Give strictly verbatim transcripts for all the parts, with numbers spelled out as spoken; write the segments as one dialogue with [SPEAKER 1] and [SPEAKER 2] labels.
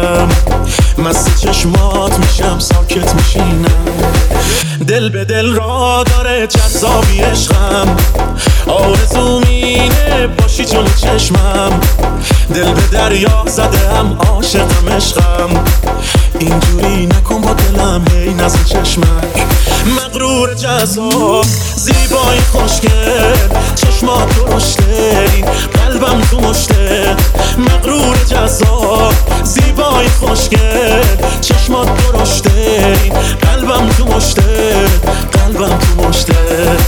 [SPEAKER 1] میبینم، مست چشمات میشم ساکت میشینم. دل به دل را داره جذابی عشقم، آرزوم اینه باشی جلو چشمم. دل به دریا زدم عاشقم عشقم، اینجوری نکن با دلم هی نزن چشمک. مغرور جذاب زیبایی خوشگل، چشمات درشته این قلبم تو مشته. مغرور جذاب زیبایی خوشگل، چشمات درشته این قلبم تو مشته. قلبم تو مشته.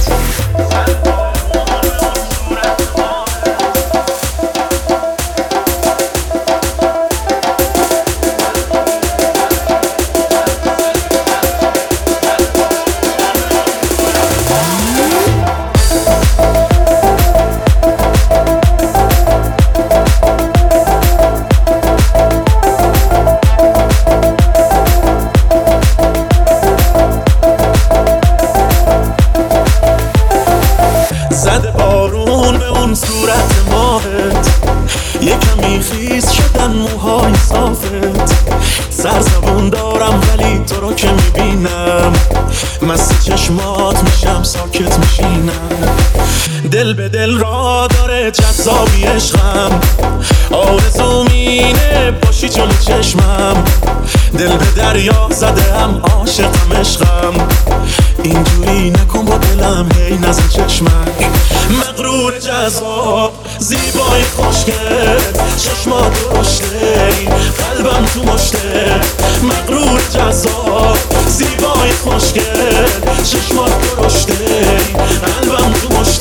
[SPEAKER 1] زده بارون به اون صورت ماهت، یکمی خیس شدن موهای صافت. سرزبون دارم ولی تو رو که میبینم، مست چشمات میشم ساکت میشینم. دل به دل را داره جذابی عشقم، آرزوم اینه باشی جلو چشمم. دل به دریا زدم عاشقم عشقم، اینجوری نکن با دلم هی نزن چشمک. مغرور جذاب زیبایی خوشگل، چشمات درشته این قلبم تو مشته. مغرور جذاب زیبایی خوشگل، چشمات درشته این قلبم تو مشته.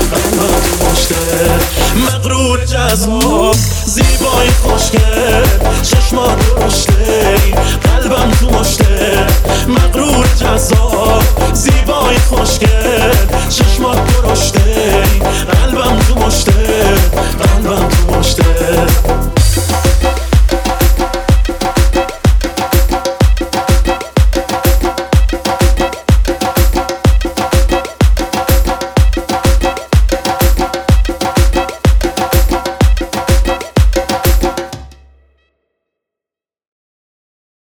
[SPEAKER 1] قلبم تو مشته. مغرور جذاب زیبایی خوشگل،